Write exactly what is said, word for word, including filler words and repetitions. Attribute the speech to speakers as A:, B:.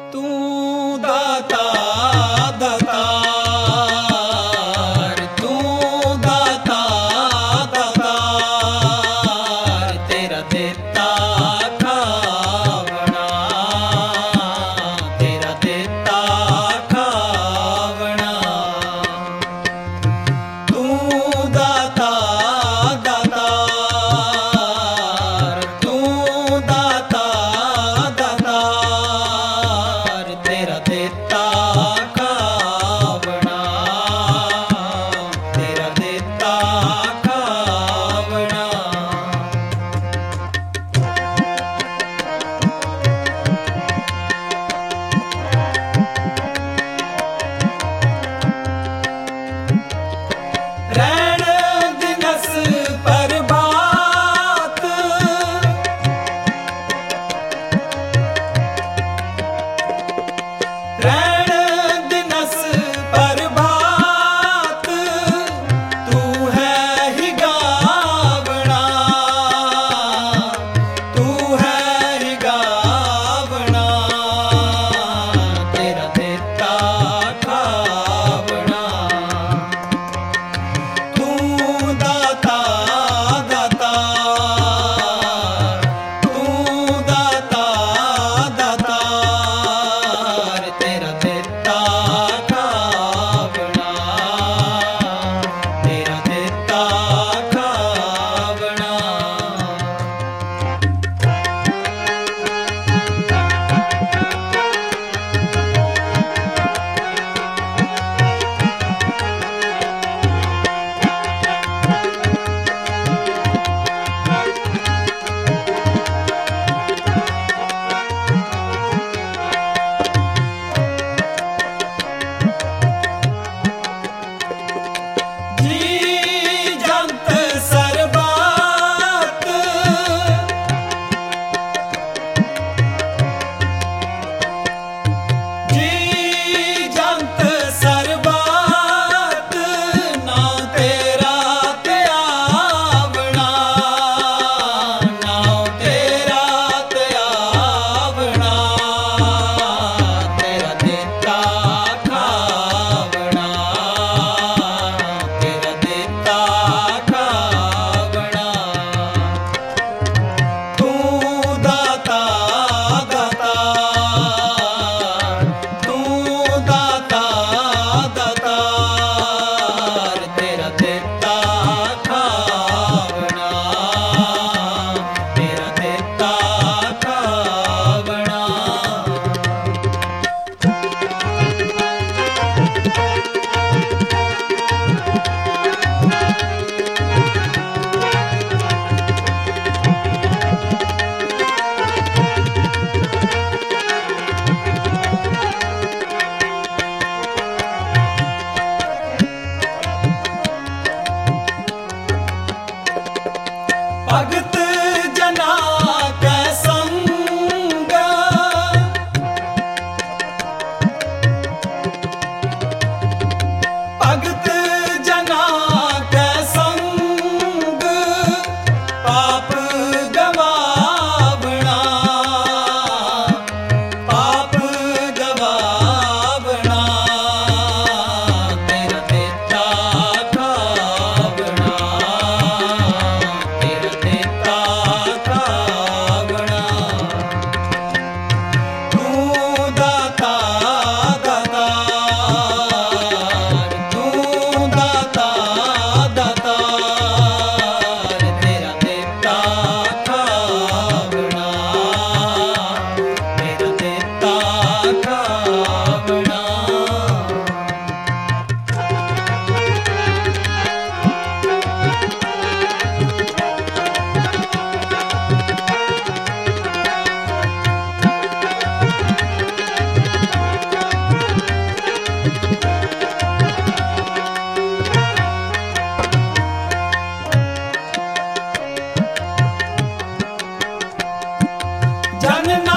A: ਤੂੰ ਦਾਤਾ ਦਾਤਾਰ, ਤੂੰ ਦਾਤਾ ਦਾਤਾਰ, ਤੇਰਾ ਦਿੱਤਾ ਖਾਵਣਾ, ਤੇਰਾ ਦਿੱਤਾ ਖਾਵਣਾ। ਤੂੰ ਦਾਤਾ ਦਾਤਾਰ, ਤੂੰ ਦਾਤਾ ਦਾਤਾਰ, ਤੇਰਾ ਦਿੱਤਾ ਖਾਵਣਾ, ਤੇਰਾ ਦਿੱਤਾ ਖਾਵਣਾ। ਰਹਿਣ ਦਿਨਸ ਪ੍ਰਭਾਤ, ਰਹਿਣ ਦਿਨਸ ਪ੍ਰਭਾਤ, ਤੂੰ ਹੈ ਹੀ ਗਾਵਣਾ, ਤੂੰ ਹੈ ਹੀ ਗਾਵਣਾ, ਤੇਰਾ ਦਿੱਤਾ ਖਾਵਣਾ। ਤੂੰ ਦਾਤਾ ਦਾਤਾਰ, ਤੂੰ ਦਾਤਾ ਦਾਤਾਰ, ਤੇਰਾ ਦਿੱਤਾ ਖਾਵਣਾ, ਤੇਰਾ ਦਿੱਤਾ ਖਾਵਣਾ। ਜੀ ਜੰਤ ਸਰਬੱਤ, ਜੀ ਜੰਤ ਸਰਬੱਤ, ਨਾ ਤੇਰਾ ਧਿਆਵਣਾ, ਨਾ ਤੇਰਾ ਧਿਆਵਣਾ, ਤੇਰਾ ਦਿੱਤਾ ਖਾਵਣਾ, ਤੇਰਾ ਦਿੱਤਾ ਖਾਵਣਾ। ਤੂੰ ਦਾਤਾ ਦਾਤਾਰ, ਤੂੰ ਦਾਤਾ ਦਾਤਾਰ, ਤੇਰਾ ਦਿੱਤਾ ਖਾਵਣਾ, ਤੇਰਾ ਦਿੱਤਾ ਖਾਵਣਾ। ਭਗਤ ਜਨਾ ਕੈ ਸੰਗ, ਭਗਤ ਜਨਾ ਕੈ ਸੰਗ, ਪਾਪ ਗਵਾਵਣਾ, ਪਾਪ ਗਵਾਵਣਾ, ਤੇਰਾ ਦਿੱਤਾ ਖਾਵਣਾ, ਤੇਰਾ ਦਿੱਤਾ ਖਾਵਣਾ। ਤੂੰ ਦਾਤਾ ਦਾਤਾਰ, ਤੂੰ ਦਾਤਾ ਦਾਤਾਰ, ਤੇਰਾ ਦਿੱਤਾ ਖਾਵਣਾ, ਤੇਰਾ ਦਿੱਤਾ ਖਾਵਣਾ। ਜਨ